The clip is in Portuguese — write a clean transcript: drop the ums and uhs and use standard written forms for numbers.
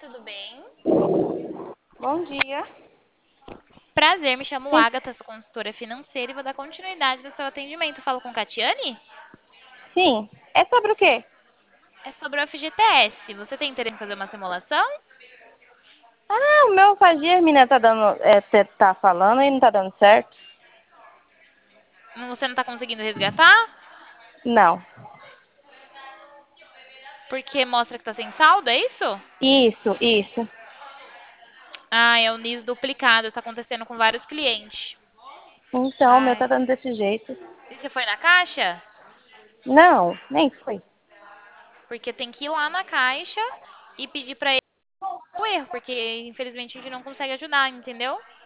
tudo bem? Bom dia. Prazer, me chamo Sim, Agatha, sou consultora financeira e vou dar continuidade no seu atendimento. Falo com Catiane? sim. É sobre o quê? É sobre o FGTS. Você tem interesse em fazer uma simulação? Ah, o meu fazia, a menina tá dando, tá falando e não tá dando certo. Você não está conseguindo resgatar? Não. Porque mostra que está sem saldo, é isso? Isso. Ah, é o NIS duplicado, está acontecendo com vários clientes. Então, o meu tá Ai. dando desse jeito. E você foi na caixa? Não, nem foi. Porque tem que ir lá na caixa e pedir para ele o erro, porque infelizmente a gente não consegue ajudar, entendeu?